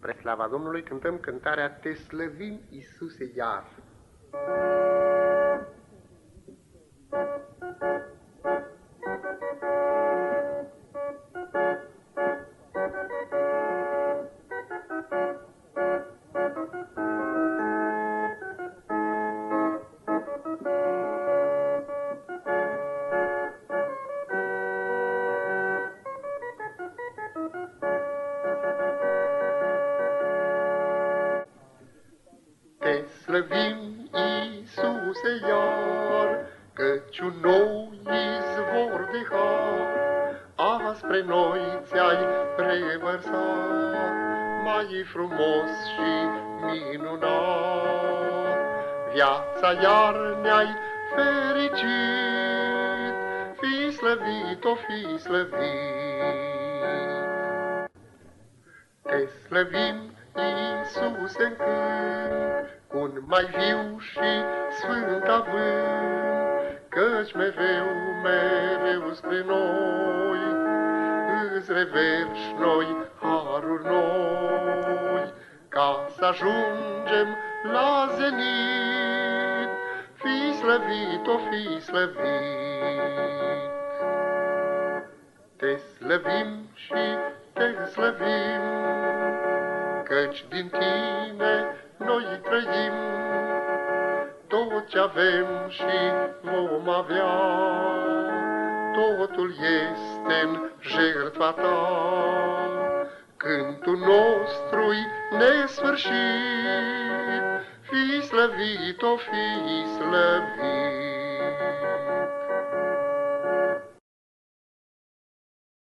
Spre slava Domnului cântăm cântarea Te slăvim, Iisuse, iar. Te slăvim, Iisuse, iar, căci un nou izvor de har azi spre noi ți-ai revărsat, mai frumos și minunat. Viața iar ne-ai fericit, fi slăvit, o fi slăvit. Te slăvim, Iisuse, în cânt, cu un mai viu și sfânt avânt, căci mereu spre noi îți reverși noi haruri noi, ca să ajungem la zenit, fi slăvit, o fi slăvit. Te slăvim și te slăvim, căci din tine noi trăim, tot ce avem și vom avea, totul este-n jertfa ta. Cântul nostru-i nesfârșit, fi slăvit, o fi slăvit.